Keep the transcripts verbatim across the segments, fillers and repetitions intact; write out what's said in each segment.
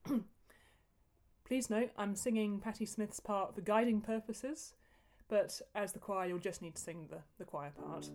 Please note, I'm singing Patti Smith's part for guiding purposes, but as the choir, you'll just need to sing the, the choir part.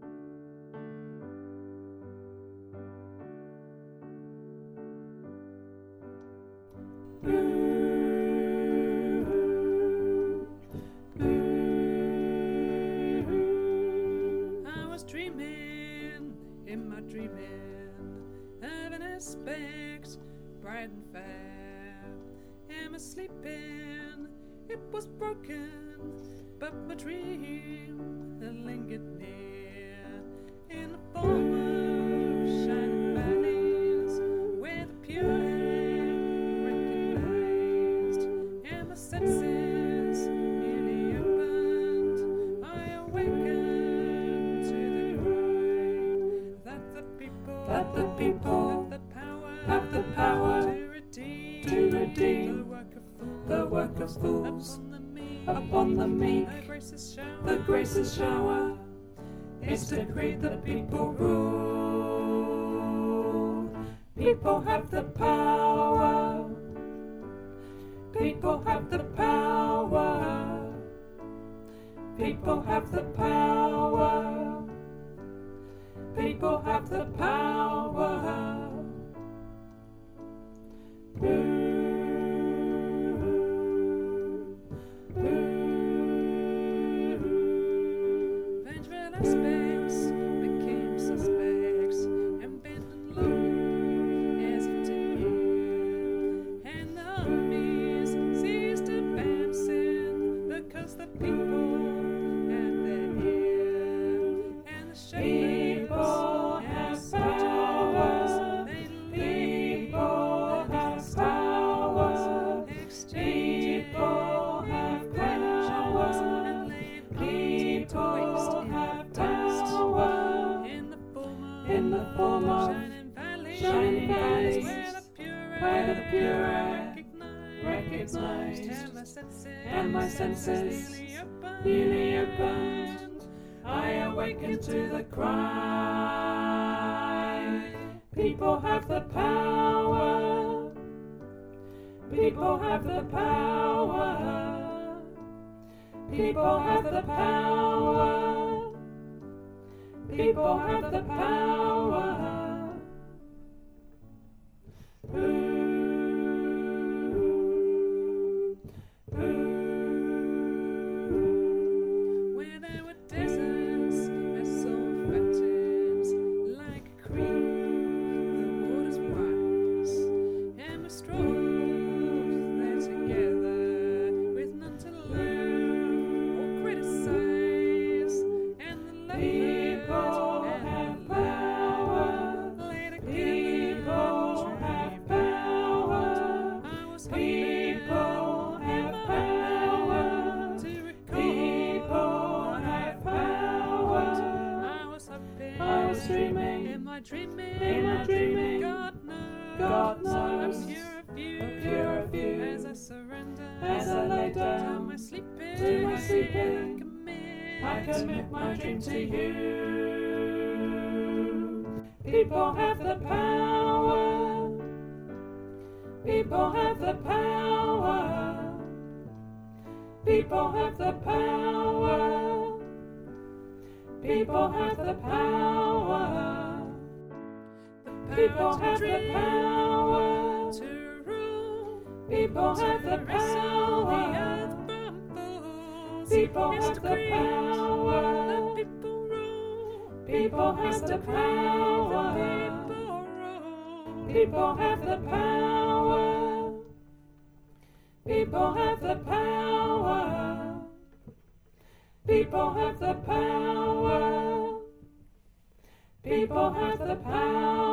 I was dreaming, in my dreaming, of an aspect bright and fair. Am I sleeping? It was broken, but my dream lingered near in the form of shining valleys where the pure recognized, and my senses nearly opened. I awakened to the cry that the people, that the people have the power, have the power to redeem, to redeem the work of fools, the work of fools. Upon the meek, the graces shower, the graces shower is to create the people rule. People have the power. People have the power. People have the power. People have the power. Aspects became suspects and bent low as if to hear, and the armies ceased advancing because the people had their ear, and the shepherds have powers, they people have powers, exchange people have powers, and laid people have in the form of shining valleys, shining valleys where the pure, where the pure recognized, and my senses, and my senses newly opened. I awaken to the cry. People have the power. People have the power. People have the power. People have the power. Ooh, ooh. Where there were deserts, I saw fountains like a creek. The waters wise, and we strolled there together with none to love or criticize, and the lovers. People have power. People have power. People have power. People have power. I was hoping. I was dreaming. Am I dreaming? Am I dreaming? God knows. God knows. I'm pure of you. I'm pure of you. As I surrender. As I lay down. To my sleeping. To my sleeping. I commit my dream to you. People have the power. People have the power. People have the power. People have the power. People have the power to rule. People have the power. People have the power. People rule. People have the power. People have the power. People have the power. People have the power. People have the power.